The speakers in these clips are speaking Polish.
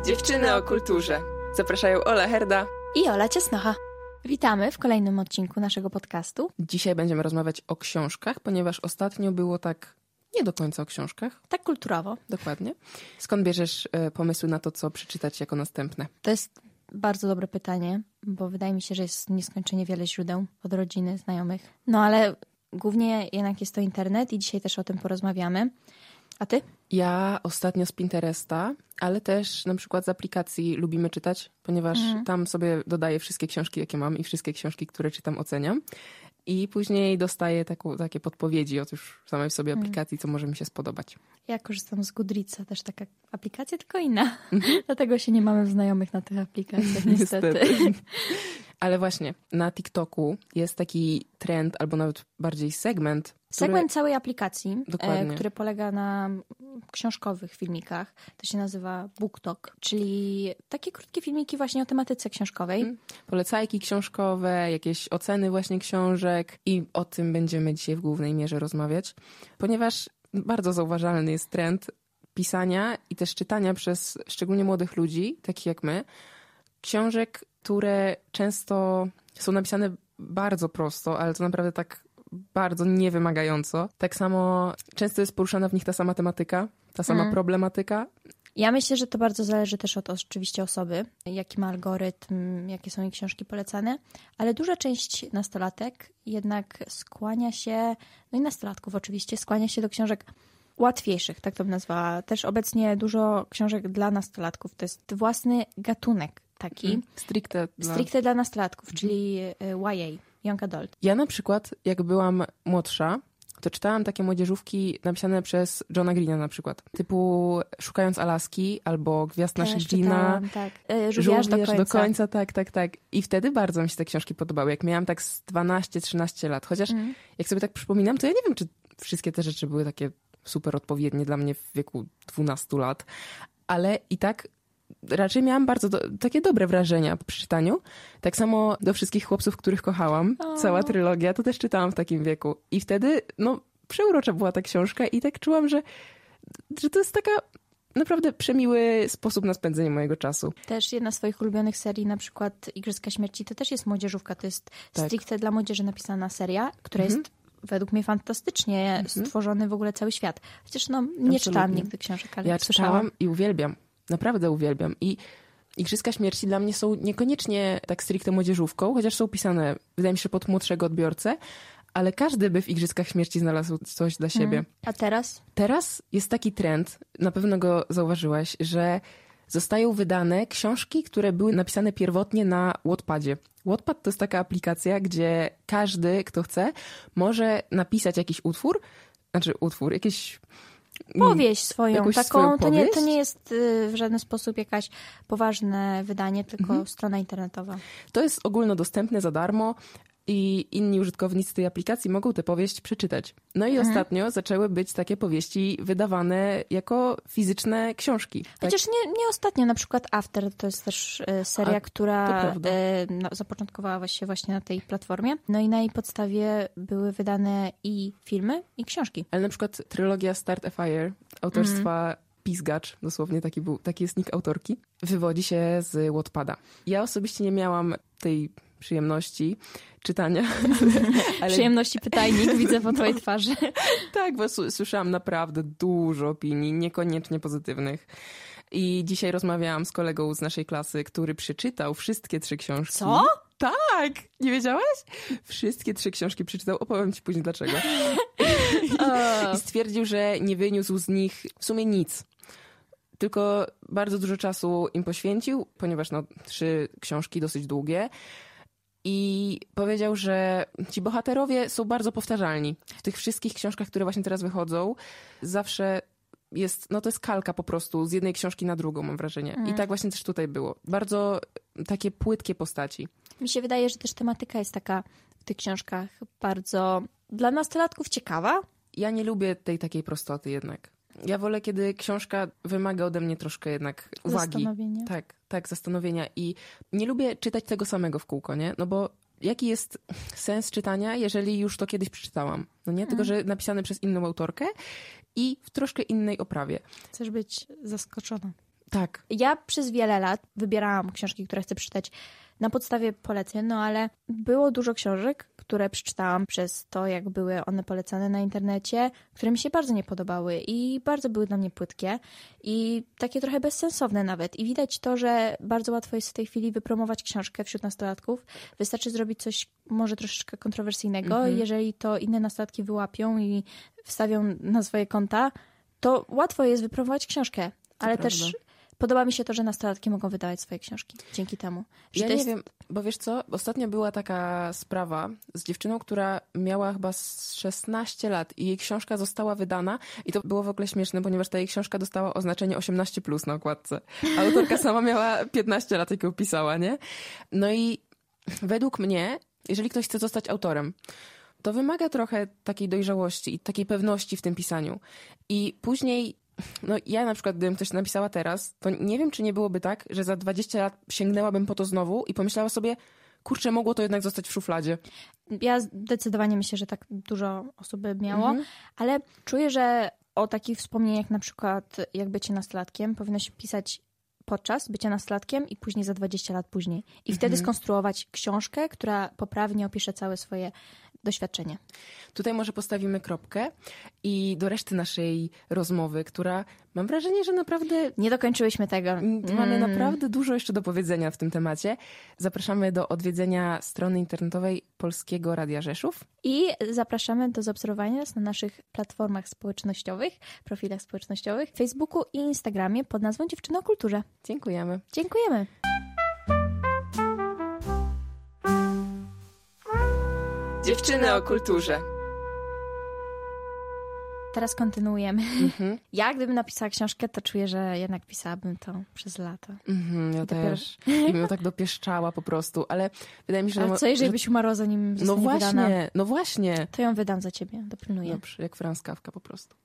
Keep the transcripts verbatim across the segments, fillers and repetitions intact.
Dziewczyny o kulturze. Zapraszają Ola Herda i Ola Ciasnocha. Witamy w kolejnym odcinku naszego podcastu. Dzisiaj będziemy rozmawiać o książkach, ponieważ ostatnio było tak nie do końca o książkach. Tak kulturowo. Dokładnie. Skąd bierzesz y, pomysły na to, co przeczytać jako następne? To jest bardzo dobre pytanie, bo wydaje mi się, że jest nieskończenie wiele źródeł od rodziny, znajomych. No ale głównie jednak jest to internet i dzisiaj też o tym porozmawiamy. A ty? Ja ostatnio z Pinteresta, ale też na przykład z aplikacji Lubimy Czytać, ponieważ mhm. tam sobie dodaję wszystkie książki, jakie mam i wszystkie książki, które czytam, oceniam. I później dostaję taką, takie podpowiedzi od już samej w sobie aplikacji, co może mi się spodobać. Ja korzystam z Goodreadsa, też taka aplikacja, tylko inna. Mhm. Dlatego się nie mamy znajomych na tych aplikacjach, niestety. niestety. Ale właśnie, na TikToku jest taki trend, albo nawet bardziej segment. Który... Segment całej aplikacji, Dokładnie. e, który polega na książkowych filmikach. To się nazywa BookTok, czyli takie krótkie filmiki właśnie o tematyce książkowej. Hmm. Polecajki książkowe, jakieś oceny właśnie książek i o tym będziemy dzisiaj w głównej mierze rozmawiać, ponieważ bardzo zauważalny jest trend pisania i też czytania przez szczególnie młodych ludzi, takich jak my, książek, które często są napisane bardzo prosto, ale to naprawdę tak bardzo niewymagająco. Tak samo często jest poruszana w nich ta sama tematyka, ta sama mm. problematyka. Ja myślę, że to bardzo zależy też od oczywiście osoby, jaki ma algorytm, jakie są jej książki polecane, ale duża część nastolatek jednak skłania się, no i nastolatków oczywiście, skłania się do książek łatwiejszych, tak to bym nazwała. Też obecnie dużo książek dla nastolatków. To jest własny gatunek taki. Mm, stricte dla... Stricte dla nastolatków, mm. czyli Y A, Young Adult. Ja na przykład, jak byłam młodsza, to czytałam takie młodzieżówki napisane przez Johna Greena na przykład. Typu Szukając Alaski albo Gwiazd Naszych Gina. Tak. Żółwierz do końca. do końca. Tak, tak, tak. I wtedy bardzo mi się te książki podobały. Jak miałam tak z dwanaście trzynaście lat. Chociaż mm. jak sobie tak przypominam, to ja nie wiem, czy wszystkie te rzeczy były takie super odpowiednie dla mnie w wieku dwunastu lat. Ale i tak raczej miałam bardzo do, takie dobre wrażenia po przeczytaniu. Tak samo do Wszystkich chłopców, których kochałam. O. Cała trylogia, to też czytałam w takim wieku. I wtedy, no, przeurocza była ta książka i tak czułam, że, że to jest taka naprawdę przemiły sposób na spędzenie mojego czasu. Też jedna z swoich ulubionych serii, na przykład Igrzyska Śmierci, to też jest młodzieżówka. To jest tak. stricte dla młodzieży napisana seria, która mhm. jest według mnie fantastycznie mhm. stworzony w ogóle cały świat. Chociaż no, nie Absolutnie. czytałam nigdy książek, ale ja słyszałam. czytałam i uwielbiam. Naprawdę uwielbiam. I Igrzyska Śmierci dla mnie są niekoniecznie tak stricte młodzieżówką, chociaż są pisane, wydaje mi się, pod młodszego odbiorcę, ale każdy by w Igrzyskach Śmierci znalazł coś dla siebie. Mm. A teraz? Teraz jest taki trend, na pewno go zauważyłaś, że zostają wydane książki, które były napisane pierwotnie na Wattpadzie. Wattpad to jest taka aplikacja, gdzie każdy, kto chce, może napisać jakiś utwór, znaczy utwór, jakieś... Powieść swoją, taką, swoją to, nie, to nie jest y, w żaden sposób jakaś poważne wydanie, tylko mhm. strona internetowa. To jest ogólnodostępne za darmo i inni użytkownicy tej aplikacji mogą tę powieść przeczytać. No i mhm. ostatnio zaczęły być takie powieści wydawane jako fizyczne książki. Tak? Chociaż nie, nie ostatnio, na przykład After to jest też y, seria, A, która y, no, zapoczątkowała się właśnie na tej platformie. No i na jej podstawie były wydane i filmy, i książki. Ale na przykład trylogia Start a Fire autorstwa mhm. Pizgacz, dosłownie taki, był, taki jest nick autorki, wywodzi się z Wattpada. Ja osobiście nie miałam tej przyjemności czytania. Ale... Przyjemności pytajnik, widzę po twojej twarzy. Tak, bo s- słyszałam naprawdę dużo opinii, niekoniecznie pozytywnych. I dzisiaj rozmawiałam z kolegą z naszej klasy, który przeczytał wszystkie trzy książki. Co? Tak! Nie wiedziałaś? Wszystkie trzy książki przeczytał. Opowiem ci później dlaczego. I stwierdził, że nie wyniósł z nich w sumie nic. Tylko bardzo dużo czasu im poświęcił, ponieważ no, trzy książki dosyć długie. I powiedział, że ci bohaterowie są bardzo powtarzalni. W tych wszystkich książkach, które właśnie teraz wychodzą, zawsze jest, no to jest kalka po prostu z jednej książki na drugą, mam wrażenie. Mm. I tak właśnie też tutaj było. Bardzo takie płytkie postaci. Mi się wydaje, że też tematyka jest taka w tych książkach bardzo dla nastolatków ciekawa. Ja nie lubię tej takiej prostoty jednak. Ja wolę, kiedy książka wymaga ode mnie troszkę jednak uwagi. Zastanowienia. Tak, tak, zastanowienia. I nie lubię czytać tego samego w kółko, nie? No bo jaki jest sens czytania, jeżeli już to kiedyś przeczytałam? No nie? Mm. Tylko, że napisane przez inną autorkę i w troszkę innej oprawie. Chcesz być zaskoczona. Tak. Ja przez wiele lat wybierałam książki, które chcę przeczytać na podstawie poleceń, no ale było dużo książek, które przeczytałam przez to, jak były one polecane na internecie, które mi się bardzo nie podobały i bardzo były dla mnie płytkie i takie trochę bezsensowne nawet. I widać to, że bardzo łatwo jest w tej chwili wypromować książkę wśród nastolatków. Wystarczy zrobić coś może troszeczkę kontrowersyjnego. Mhm. Jeżeli to inne nastolatki wyłapią i wstawią na swoje konta, to łatwo jest wypromować książkę. To ale prawda. też podoba mi się to, że nastolatki mogą wydawać swoje książki dzięki temu. Że Ja to nie jest... wiem, bo wiesz co, ostatnio była taka sprawa z dziewczyną, która miała chyba szesnaście lat i jej książka została wydana i to było w ogóle śmieszne, ponieważ ta jej książka dostała oznaczenie osiemnaście plus na okładce. Autorka sama miała piętnaście lat, jak ją pisała, nie? No i według mnie, jeżeli ktoś chce zostać autorem, to wymaga trochę takiej dojrzałości i takiej pewności w tym pisaniu. I później, no ja na przykład, gdybym coś napisała teraz, to nie wiem, czy nie byłoby tak, że za dwadzieścia lat sięgnęłabym po to znowu i pomyślała sobie, kurczę, mogło to jednak zostać w szufladzie. Ja zdecydowanie myślę, że tak dużo osób by miało, Mhm. ale czuję, że o takich wspomnieniach, na przykład jak bycie nastolatkiem, powinno się pisać podczas bycia nastolatkiem i później za dwadzieścia lat później. I Mhm. wtedy skonstruować książkę, która poprawnie opisze całe swoje doświadczenie. Tutaj może postawimy kropkę i do reszty naszej rozmowy, która mam wrażenie, że naprawdę Nie dokończyłyśmy tego. mamy Mm. naprawdę dużo jeszcze do powiedzenia w tym temacie. Zapraszamy do odwiedzenia strony internetowej Polskiego Radia Rzeszów. I zapraszamy do zaobserwowania nas na naszych platformach społecznościowych, profilach społecznościowych, Facebooku i Instagramie pod nazwą Dziewczyny o Kulturze. Dziękujemy. Dziękujemy. Dziewczyny o kulturze. Teraz kontynuujemy. Mhm. Ja gdybym napisała książkę, to czuję, że jednak pisałabym to przez lata. Mhm, ja Dopiero- też. I bym ją tak dopieszczała po prostu, ale wydaje mi się, że... Ale co jeżeli że... byś umarła, zanim No zostanie właśnie, wydana? no właśnie. To ją wydam za ciebie, dopilnuję. Dobrze, jak Franz Kafka po prostu.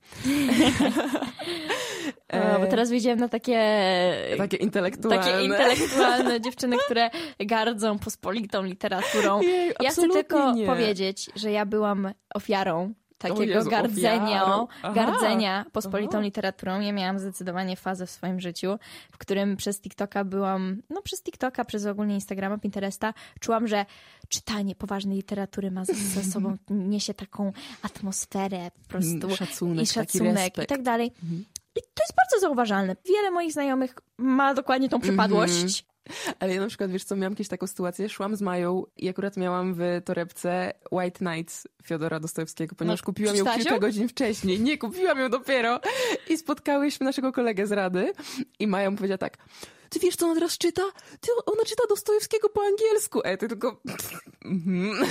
O, bo teraz wyjdziemy na takie... Takie intelektualne. Takie intelektualne dziewczyny, które gardzą pospolitą literaturą. Jej, Ja chcę absolutnie tylko nie. powiedzieć, że ja byłam ofiarą takiego Jezu, gardzenia, ofiarą. Aha. gardzenia pospolitą Aha. literaturą. Ja miałam zdecydowanie fazę w swoim życiu, w którym przez TikToka byłam, no przez TikToka, przez ogólnie Instagrama, Pinteresta, czułam, że czytanie poważnej literatury ma ze, ze sobą, niesie taką atmosferę po prostu. Szacunek, I taki szacunek i respekt. tak dalej. Mhm. I to jest bardzo zauważalne. Wiele moich znajomych ma dokładnie tą przypadłość. Ale ja na przykład, wiesz co, miałam kiedyś taką sytuację, szłam z Mają i akurat miałam w torebce White Nights Fiodora Dostojewskiego, ponieważ No, kupiłam ją przeczytałaś kilka ją? godzin wcześniej. Nie, kupiłam ją dopiero. I spotkałyśmy naszego kolegę z Rady i Maja mu powiedziała tak, ty wiesz, co ona teraz czyta? Ty, ona czyta Dostojewskiego po angielsku. E, ty tylko... Mhm.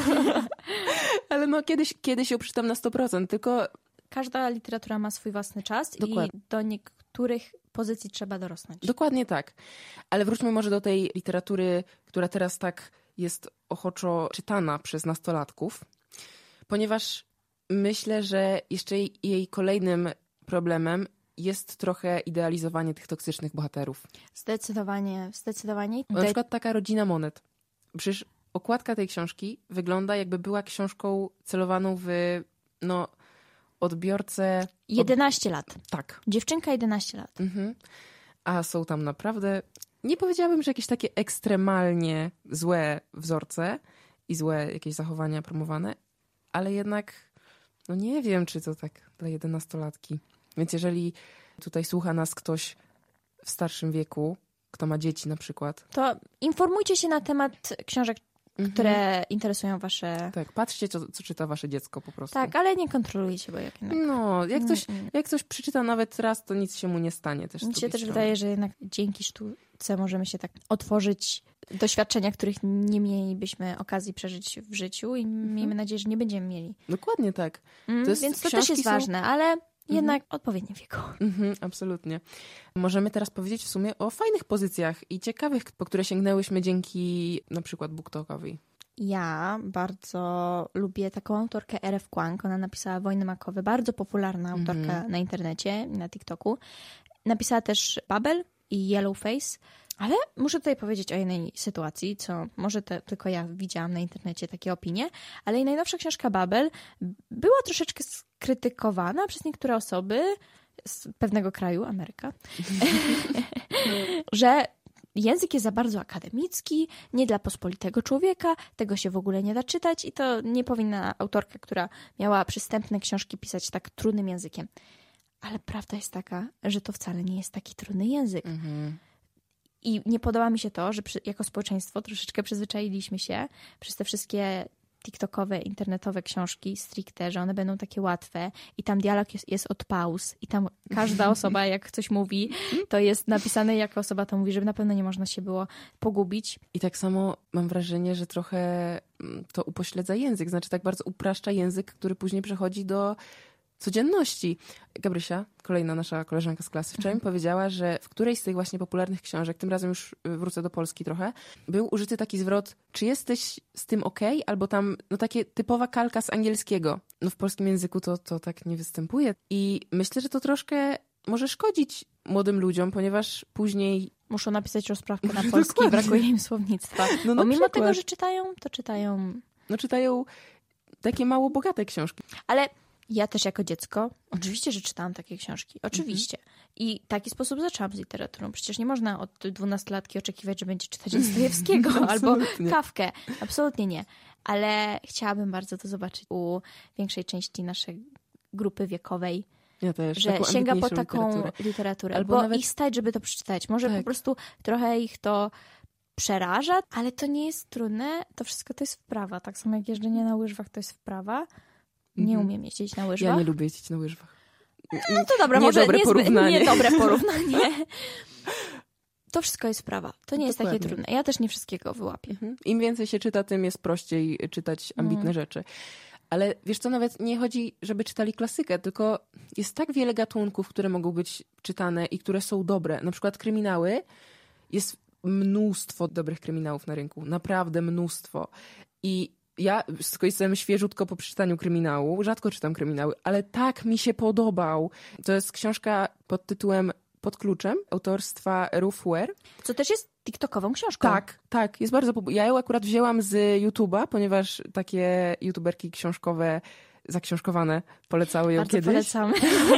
Ale no, kiedyś, kiedyś ją przeczytam na sto procent, tylko... Każda literatura ma swój własny czas Dokładnie. i do niektórych pozycji trzeba dorosnąć. Dokładnie tak. Ale wróćmy może do tej literatury, która teraz tak jest ochoczo czytana przez nastolatków, ponieważ myślę, że jeszcze jej, jej kolejnym problemem jest trochę idealizowanie tych toksycznych bohaterów. Zdecydowanie, zdecydowanie. Na przykład taka Rodzina Monet. Przecież okładka tej książki wygląda, jakby była książką celowaną w no, odbiorcę... jedenaście lat. Tak. Dziewczynka jedenaście lat. Mhm. A są tam naprawdę, nie powiedziałabym, że jakieś takie ekstremalnie złe wzorce i złe jakieś zachowania promowane, ale jednak, no nie wiem, czy to tak dla jedenastolatki. Więc jeżeli tutaj słucha nas ktoś w starszym wieku, kto ma dzieci na przykład. To informujcie się na temat książek, Mhm. które interesują wasze... Tak, patrzcie, co, co czyta wasze dziecko po prostu. Tak, ale nie kontrolujcie, bo jak jednak... No, jak ktoś, Nie, nie. jak ktoś przeczyta nawet raz, to nic się mu nie stanie też. z Mi się drugiej też strony. wydaje, że jednak dzięki sztuce możemy się tak otworzyć doświadczenia, których nie mielibyśmy okazji przeżyć w życiu i miejmy nadzieję, że nie będziemy mieli. Dokładnie tak. Mm, To jest- Więc to też książki jest są- ważne, ale jednak odpowiednie wieku. Mhm, absolutnie. Możemy teraz powiedzieć w sumie o fajnych pozycjach i ciekawych, po które sięgnęłyśmy dzięki na przykład BookTalkowi. Ja bardzo lubię taką autorkę R F Kuang. Ona napisała Wojny makowe. Bardzo popularna autorka Mhm. na internecie, na TikToku. Napisała też Babel i Yellowface. Ale muszę tutaj powiedzieć o jednej sytuacji, co może te, tylko ja widziałam na internecie takie opinie, ale jej najnowsza książka Babel była troszeczkę skrytykowana przez niektóre osoby z pewnego kraju, Ameryka, że język jest za bardzo akademicki, nie dla pospolitego człowieka, tego się w ogóle nie da czytać i to nie powinna autorka, która miała przystępne książki, pisać tak trudnym językiem. Ale prawda jest taka, że to wcale nie jest taki trudny język. Mhm. I nie podoba mi się to, że przy, jako społeczeństwo troszeczkę przyzwyczailiśmy się przez te wszystkie tiktokowe, internetowe książki stricte, że one będą takie łatwe i tam dialog jest, jest od pauz i tam każda osoba jak coś mówi, to jest napisane jaka osoba to mówi, żeby na pewno nie można się było pogubić. I tak samo mam wrażenie, że trochę to upośledza język, znaczy tak bardzo upraszcza język, który później przechodzi do codzienności. Gabrysia, kolejna nasza koleżanka z klasy, wczoraj mi powiedziała, że w którejś z tych właśnie popularnych książek, tym razem już wrócę do Polski trochę, był użyty taki zwrot, czy jesteś z tym okej? Albo tam, no takie typowa kalka z angielskiego. No w polskim języku to, to tak nie występuje. I myślę, że to troszkę może szkodzić młodym ludziom, ponieważ później muszą napisać rozprawkę na polski i brakuje im słownictwa. No, Bo mimo przykład. tego, że czytają, to czytają... No czytają takie mało bogate książki. Ale ja też jako dziecko, oczywiście, że czytałam takie książki. Oczywiście. Mm-hmm. I w taki sposób zaczęłam z literaturą. Przecież nie można od dwunastolatki oczekiwać, że będzie czytać Dostojewskiego albo Kafkę. Absolutnie nie. Ale chciałabym bardzo to zobaczyć u większej części naszej grupy wiekowej. Ja też. Że sięga po taką literaturę. literaturę albo bo nawet... ich stać, żeby to przeczytać. Może tak. po prostu trochę ich to przeraża, ale to nie jest trudne. To wszystko to jest wprawa. Tak samo jak jeżdżenie na łyżwach to jest wprawa. Nie umiem jeździć na łyżwach. Ja nie lubię jeździć na łyżwach. No to dobra, może niedobre porównanie. Niedobre porównanie. To wszystko jest sprawa. To nie jest Dokładnie. takie trudne. Ja też nie wszystkiego wyłapię. Mhm. Im więcej się czyta, tym jest prościej czytać ambitne mhm. rzeczy. Ale wiesz co, nawet nie chodzi, żeby czytali klasykę, tylko jest tak wiele gatunków, które mogą być czytane i które są dobre. Na przykład kryminały. Jest mnóstwo dobrych kryminałów na rynku. Naprawdę mnóstwo. I ja jestem świeżutko po przeczytaniu kryminału. Rzadko czytam kryminały, ale tak mi się podobał. To jest książka pod tytułem Pod kluczem, autorstwa Ruth Ware. Co też jest tiktokową książką. Tak, tak. Jest bardzo popularna. Ja ją akurat wzięłam z YouTube'a, ponieważ takie youtuberki książkowe, zaksiążkowane, polecały ją bardzo kiedyś. Polecamy.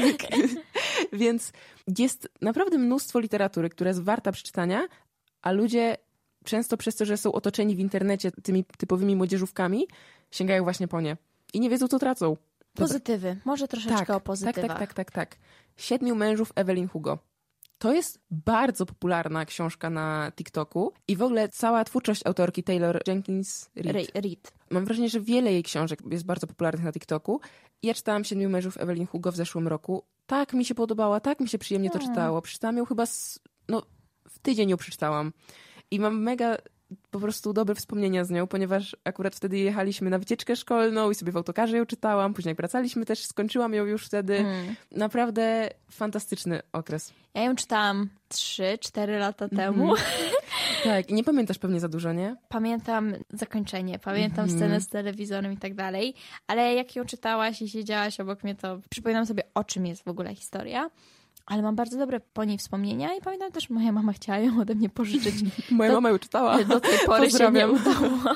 Więc jest naprawdę mnóstwo literatury, która jest warta przeczytania, a ludzie często przez to, że są otoczeni w internecie tymi typowymi młodzieżówkami, sięgają właśnie po nie. I nie wiedzą, co tracą. Pozytywy. Może troszeczkę tak, o pozytywach. Tak, tak, tak, tak, tak. Siedmiu mężów Evelyn Hugo. To jest bardzo popularna książka na TikToku i w ogóle cała twórczość autorki Taylor Jenkins Reid. Reid. Mam wrażenie, że wiele jej książek jest bardzo popularnych na TikToku. Ja czytałam Siedmiu mężów Evelyn Hugo w zeszłym roku. Tak mi się podobała, tak mi się przyjemnie to hmm. czytało. Przeczytałam ją chyba z, no, w tydzień ją przeczytałam. I mam mega po prostu dobre wspomnienia z nią, ponieważ akurat wtedy jechaliśmy na wycieczkę szkolną i sobie w autokarze ją czytałam. Później jak wracaliśmy też, skończyłam ją już wtedy. Mm. Naprawdę fantastyczny okres. Ja ją czytałam trzy cztery lata temu. Mm. Tak, i nie pamiętasz pewnie za dużo, nie? Pamiętam zakończenie, pamiętam mm. scenę z telewizorem i tak dalej, ale jak ją czytałaś i siedziałaś obok mnie, to przypominam sobie, o czym jest w ogóle historia. Ale mam bardzo dobre po niej wspomnienia i pamiętam też, moja mama chciała ją ode mnie pożyczyć. Moja do, mama ją czytała. Do tej pory Pozdrawiam. się nie udało.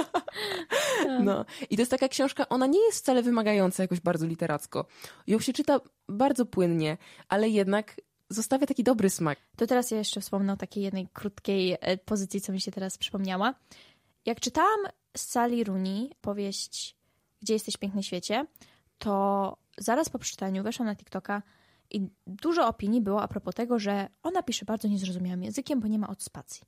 No. I to jest taka książka, ona nie jest wcale wymagająca jakoś bardzo literacko. Ją się czyta bardzo płynnie, ale jednak zostawia taki dobry smak. To teraz ja jeszcze wspomnę o takiej jednej krótkiej pozycji, co mi się teraz przypomniała. Jak czytałam Sally Rooney powieść Gdzie jesteś, piękny świecie, to zaraz po przeczytaniu weszłam na TikToka i dużo opinii było a propos tego, że ona pisze bardzo niezrozumiałym językiem, bo nie ma od spacji.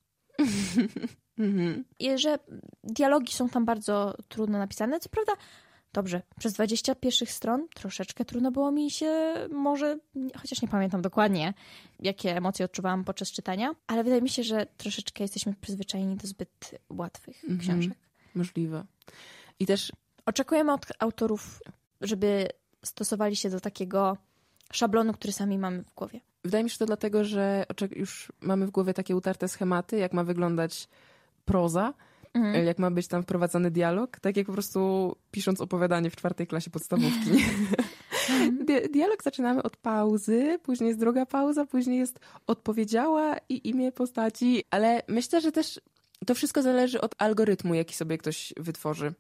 I że dialogi są tam bardzo trudno napisane. Co prawda, dobrze, przez dwadzieścia pierwszych stron troszeczkę trudno było mi się, może, chociaż nie pamiętam dokładnie, jakie emocje odczuwałam podczas czytania, ale wydaje mi się, że troszeczkę jesteśmy przyzwyczajeni do zbyt łatwych mm-hmm. książek. Możliwe. I też oczekujemy od autorów, żeby stosowali się do takiego szablonu, który sami mamy w głowie. Wydaje mi się to dlatego, że już mamy w głowie takie utarte schematy, jak ma wyglądać proza, mhm. jak ma być tam wprowadzany dialog, tak jak po prostu pisząc opowiadanie w czwartej klasie podstawówki. Di- dialog zaczynamy od pauzy, później jest druga pauza, później jest odpowiedziała i imię postaci, ale myślę, że też to wszystko zależy od algorytmu, jaki sobie ktoś wytworzy.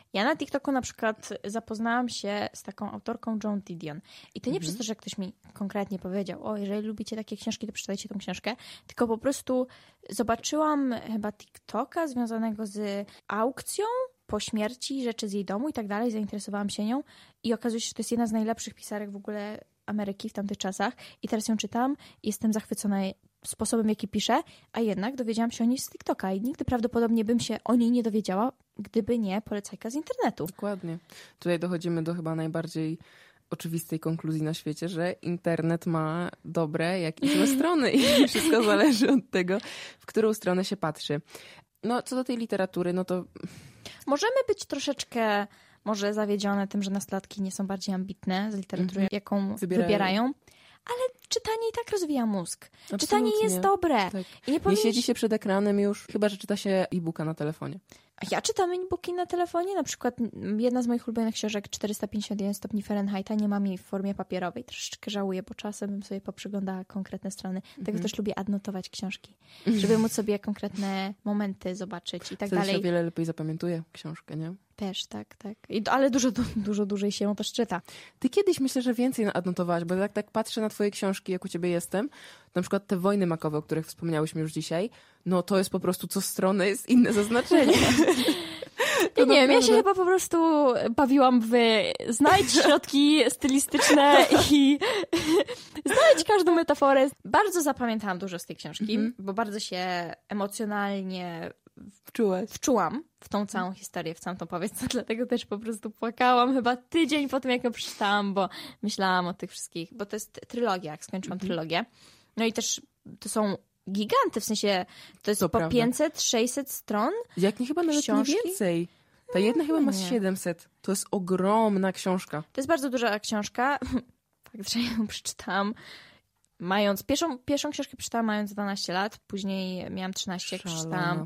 Ja na TikToku na przykład zapoznałam się z taką autorką Joan Didion. I to nie Mhm. przez to, że ktoś mi konkretnie powiedział, o, jeżeli lubicie takie książki, to przeczytajcie tą książkę, tylko po prostu zobaczyłam chyba TikToka związanego z aukcją po śmierci rzeczy z jej domu i tak dalej. Zainteresowałam się nią i okazuje się, że to jest jedna z najlepszych pisarek w ogóle Ameryki w tamtych czasach. I teraz ją czytam i jestem zachwycona sposobem, w jaki pisze, a jednak dowiedziałam się o niej z TikToka i nigdy prawdopodobnie bym się o niej nie dowiedziała, gdyby nie polecajka z internetu. Dokładnie. Tutaj dochodzimy do chyba najbardziej oczywistej konkluzji na świecie, że internet ma dobre, jak i złe strony i wszystko zależy od tego, w którą stronę się patrzy. No, co do tej literatury, no to... Możemy być troszeczkę może zawiedzione tym, że nastolatki nie są bardziej ambitne z literatury, Mhm. jaką Wybierają. wybierają, ale czytanie i tak rozwija mózg. Absolutnie. Czytanie jest dobre. Tak. I nie Nie powinniś... siedzi się przed ekranem już, chyba że czyta się e-booka na telefonie. Ja czytam e-booki na telefonie, na przykład jedna z moich ulubionych książek czterysta pięćdziesiąt jeden stopni Fahrenheita, nie mam jej w formie papierowej. Troszeczkę żałuję, bo czasem bym sobie poprzyglądała konkretne strony. Dlatego Mhm. też lubię adnotować książki, żeby móc sobie konkretne momenty zobaczyć i tak Wtedy dalej. się o wiele lepiej zapamiętuje książkę, nie? Też, tak, tak. I, ale dużo, du- dużo dłużej się ją też czyta. Ty kiedyś myślę, że więcej adnotowałaś, bo jak tak patrzę na twoje książki, jak u ciebie jestem, na przykład te Wojny makowe, o których wspomniałyśmy już dzisiaj, no to jest po prostu co stronę jest inne zaznaczenie. Ja nie wiem, ja się naprawdę- chyba po prostu bawiłam w znajdź środki stylistyczne i znajdź każdą metaforę. Bardzo zapamiętałam dużo z tej książki, Mhm. bo bardzo się emocjonalnie Wczułaś. wczułam w tą całą historię, w całą tą powieść, dlatego też po prostu płakałam chyba tydzień po tym, jak ją przeczytałam, bo myślałam o tych wszystkich, bo to jest trylogia, jak skończyłam Mhm. trylogię. No i też to są giganty, w sensie to jest To po prawda. pięćset sześćset stron. Jak nie chyba nawet Książki? nie więcej. Ta jedna chyba ma z nie. siedemset. To jest ogromna książka. To jest bardzo duża książka. Fakt, że ją przeczytałam mając... Pierwszą, pierwszą książkę przeczytałam mając dwanaście lat, później miałam trzynaście, jak Szalona. przeczytałam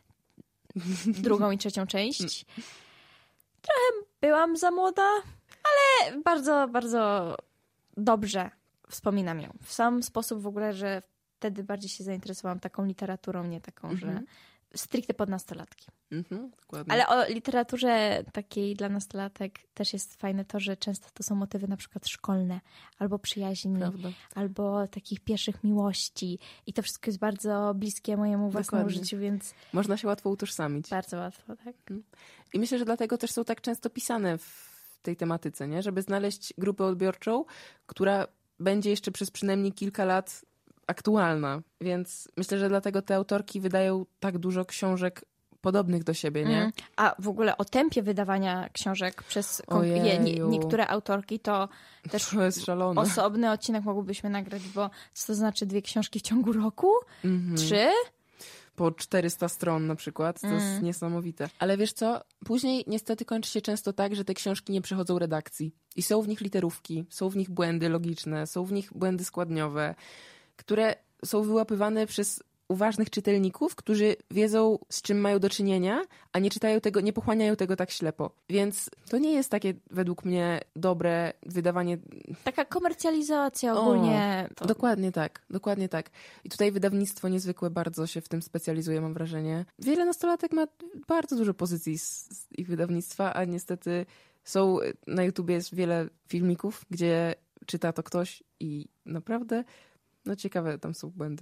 drugą i trzecią część. Trochę byłam za młoda, ale bardzo, bardzo dobrze wspominam ją. W sam sposób w ogóle, że wtedy bardziej się zainteresowałam taką literaturą, nie taką, że Mhm. stricte pod nastolatki. Mhm, dokładnie. Ale o literaturze takiej dla nastolatek też jest fajne to, że często to są motywy na przykład szkolne, albo przyjaźni, Prawda. albo takich pierwszych miłości. I to wszystko jest bardzo bliskie mojemu własnemu Dokładnie. życiu, więc Można się łatwo utożsamić. bardzo łatwo, tak? I myślę, że dlatego też są tak często pisane w tej tematyce, nie? Żeby znaleźć grupę odbiorczą, która będzie jeszcze przez przynajmniej kilka lat aktualna. Więc myślę, że dlatego te autorki wydają tak dużo książek podobnych do siebie, nie? Mm. A w ogóle o tempie wydawania książek przez kon- je, nie, Ojeju. niektóre autorki to też To jest szalone. osobny odcinek mogłybyśmy nagrać, bo co to znaczy dwie książki w ciągu roku? Mhm. Trzy? Po czterysta stron na przykład. To jest Mm. niesamowite. Ale wiesz co? Później niestety kończy się często tak, że te książki nie przechodzą redakcji. I są w nich literówki, są w nich błędy logiczne, są w nich błędy składniowe, które są wyłapywane przez uważnych czytelników, którzy wiedzą, z czym mają do czynienia, a nie czytają tego, nie pochłaniają tego tak ślepo. Więc to nie jest takie, według mnie, dobre wydawanie. Taka komercjalizacja ogólnie. To... Dokładnie tak, dokładnie tak. I tutaj wydawnictwo niezwykłe bardzo się w tym specjalizuje, mam wrażenie. Wiele nastolatek ma bardzo dużo pozycji z, z ich wydawnictwa, a niestety są, na YouTubie jest wiele filmików, gdzie czyta to ktoś i naprawdę, no ciekawe, tam są błędy.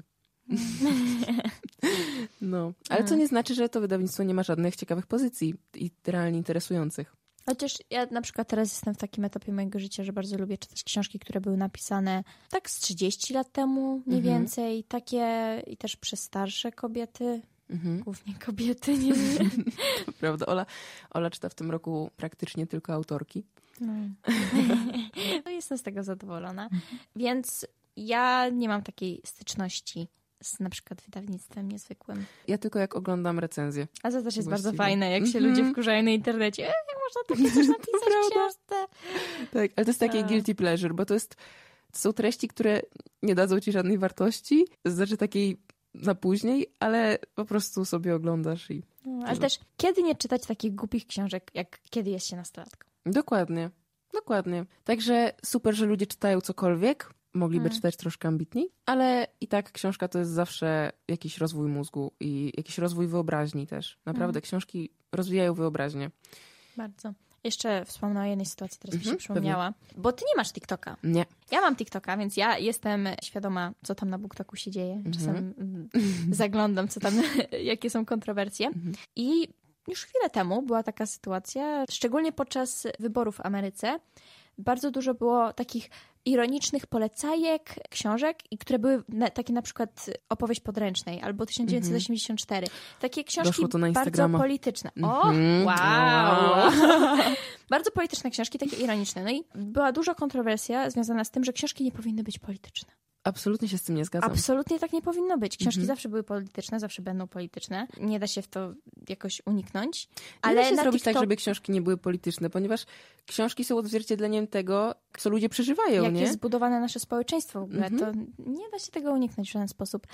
No, ale to nie znaczy, że to wydawnictwo nie ma żadnych ciekawych pozycji i realnie interesujących. Chociaż ja na przykład teraz jestem w takim etapie mojego życia, że bardzo lubię czytać książki, które były napisane tak z trzydzieści lat temu, mniej Mhm. więcej. Takie i też przez starsze kobiety, Mhm. głównie kobiety, nie wiem. Prawda, Ola, Ola czyta w tym roku praktycznie tylko autorki. No. No, jestem z tego zadowolona. Więc ja nie mam takiej styczności z na przykład wydawnictwem niezwykłym. Ja tylko jak oglądam recenzję. A to też jest bardzo Właściwie. fajne, jak się Mhm. ludzie wkurzają na internecie. E, jak można takie coś napisać w książce? Tak, ale to jest takie Tak. guilty pleasure, bo to jest to są treści, które nie dadzą ci żadnej wartości, znaczy takiej na później, ale po prostu sobie oglądasz i... No, ale też kiedy nie czytać takich głupich książek, jak kiedy jest się nastolatką? Dokładnie, dokładnie. Także super, że ludzie czytają cokolwiek, mogliby Mm. czytać troszkę ambitniej, ale i tak książka to jest zawsze jakiś rozwój mózgu i jakiś rozwój wyobraźni też. Naprawdę, książki rozwijają wyobraźnię. Bardzo. Jeszcze wspomnę o jednej sytuacji, teraz Mhm, mi się przypomniała. Pewnie. Bo ty nie masz TikToka. Nie. Ja mam TikToka, więc ja jestem świadoma, co tam na BookToku się dzieje. Czasem mhm. zaglądam, co tam, jakie są kontrowersje. Mhm. I już chwilę temu była taka sytuacja, szczególnie podczas wyborów w Ameryce, bardzo dużo było takich ironicznych polecajek książek, i które były na, takie na przykład Opowieść podręcznej albo tysiąc dziewięćset osiemdziesiąt cztery. Takie książki bardzo polityczne. O, mm-hmm. wow! Bardzo polityczne książki, takie ironiczne. No i była duża kontrowersja związana z tym, że książki nie powinny być polityczne. Absolutnie się z tym nie zgadzam. Absolutnie tak nie powinno być. Książki mhm. zawsze były polityczne, zawsze będą polityczne. Nie da się w to jakoś uniknąć. Ale nie da się zrobić TikTok... tak, żeby książki nie były polityczne, ponieważ książki są odzwierciedleniem tego, co ludzie przeżywają, Jak nie? jest zbudowane nasze społeczeństwo w ogóle, mhm. to nie da się tego uniknąć w żaden sposób.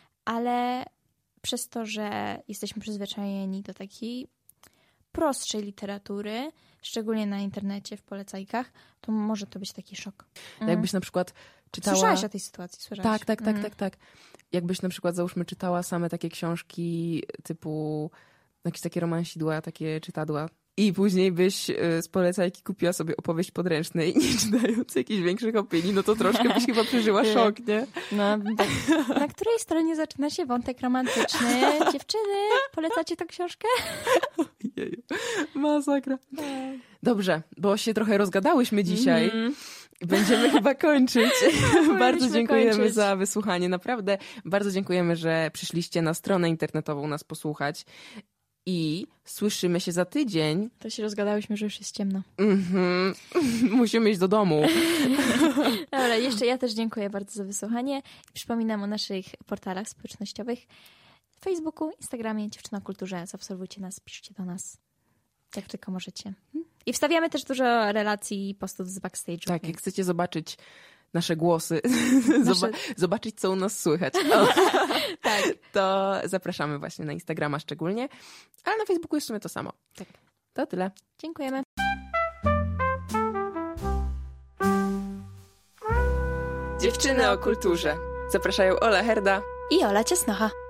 Ale przez to, że jesteśmy przyzwyczajeni do takiej prostszej literatury, szczególnie na internecie, w polecajkach, to może to być taki szok. Mm. Jakbyś na przykład czytała... Słyszałaś o tej sytuacji? Słyszałaś? Tak, tak, tak, mm. tak, tak. Jakbyś na przykład, załóżmy, czytała same takie książki typu jakieś takie romansidła, takie czytadła i później byś z polecajki kupiła sobie opowieść podręcznej, nie czytając jakichś większych opinii, no to troszkę byś chyba przeżyła szok, nie? No, tak. Na której stronie zaczyna się wątek romantyczny? Dziewczyny, polecacie tę książkę? Ojeju, masakra. Dobrze, bo się trochę rozgadałyśmy dzisiaj. Mm. Będziemy chyba kończyć. Bardzo dziękujemy kończyć. za wysłuchanie. Naprawdę bardzo dziękujemy, że przyszliście na stronę internetową nas posłuchać. I słyszymy się za tydzień. To się rozgadałyśmy, że już jest ciemno. Mm-hmm. Musimy iść do domu. Dobra, jeszcze ja też dziękuję bardzo za wysłuchanie. Przypominam o naszych portalach społecznościowych. Facebooku, Instagramie, Dziewczyna o Kulturze. Zaobserwujcie nas, piszcie do nas. Jak tylko możecie. I wstawiamy też dużo relacji i postów z backstage'u. Tak, więc... jak chcecie zobaczyć nasze głosy, nasze... zobaczyć, co u nas słychać, tak. to zapraszamy właśnie na Instagrama szczególnie, ale na Facebooku jest w sumie to samo. Tak. To tyle. Dziękujemy. Dziewczyny o kulturze. Zapraszają Ola Herda i Ola Ciasnocha.